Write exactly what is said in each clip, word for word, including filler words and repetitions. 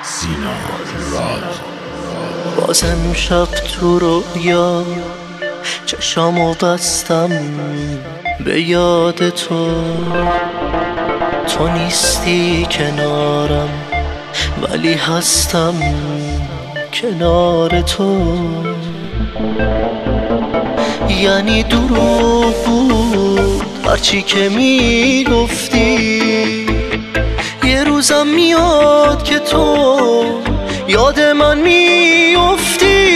سینا راد. بازم شب تو رویا چشامو بستم به یاد تو، تو نیستی کنارم ولی هستم کنار تو. یعنی دروغ بود هرچی که میگفتی، یه روزم میاد که تو یاد من میافتی.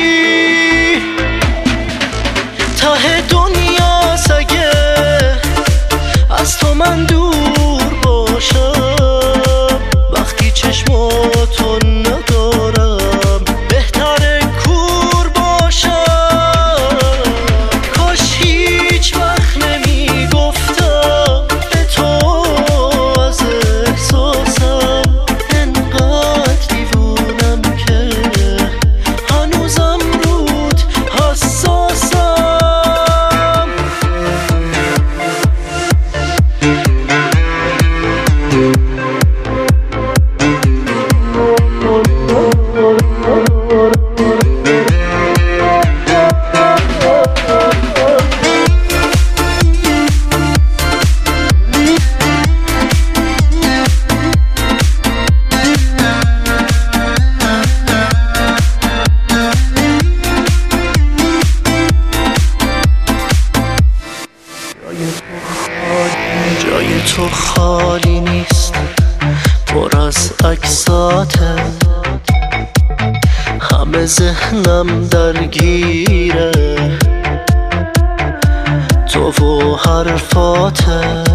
ته دنیا سگه از تو من دور باشم، وقتی چشماتو ندارم بهتره کور باشم. کاش هیچ وقت نمیگفتم به تو از احساسم، انقدر دیوونم که هنوزم رود حساسم. جای تو خالی نیست، پر از عکساته، همه ذهنم درگیره تو و حرفاته.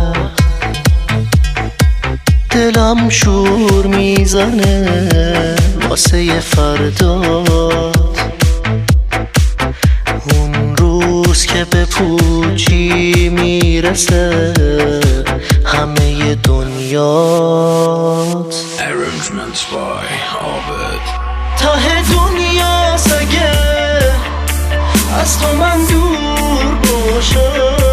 دلم شور میزنه واسه فردات، اون روز که به پوچی میرسه همه دنیات. Arrangements by Albert. ته دنیا سگه از تو من دور باشم،